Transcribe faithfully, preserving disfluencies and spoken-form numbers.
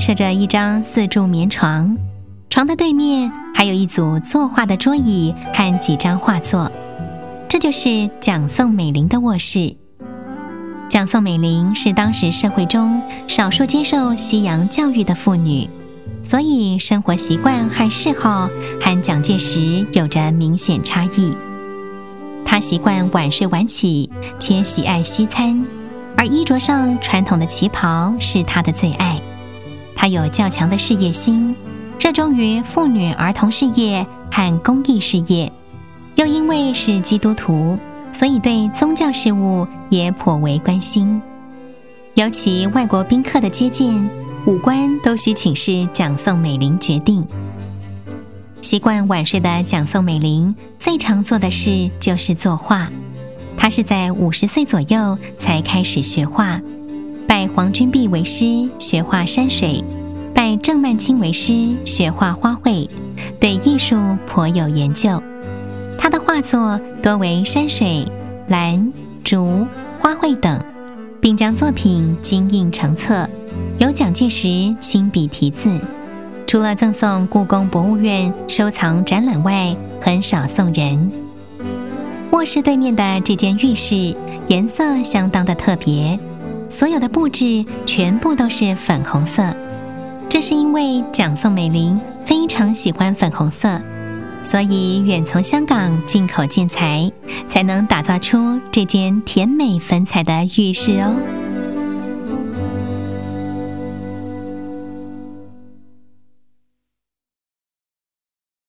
设着一张四柱棉床，床的对面还有一组作画的桌椅和几张画作，这就是蒋宋美龄的卧室。蒋宋美龄是当时社会中少数接受西洋教育的妇女，所以生活习惯和嗜好和蒋介石有着明显差异。她习惯晚睡晚起，且喜爱西餐，而衣着上传统的旗袍是她的最爱。她有较强的事业心，热衷于妇女儿童事业和公益事业，又因为是基督徒，所以对宗教事务也颇为关心。尤其外国宾客的接见，武官都需请示蒋宋美龄决定。习惯晚睡的蒋宋美龄最常做的事就是作画。她是在五十岁左右才开始学画，拜黄君璧为师学画山水，拜郑曼青为师学画花卉，对艺术颇有研究。她的画作多为山水、兰、竹、花卉等，并将作品精印成册，由蒋介石亲笔题字。除了赠送故宫博物院收藏展览外，很少送人。卧室对面的这间浴室颜色相当的特别，所有的布置全部都是粉红色。这是因为蒋宋美龄非常喜欢粉红色，所以远从香港进口建材，才能打造出这间甜美粉彩的浴室哦。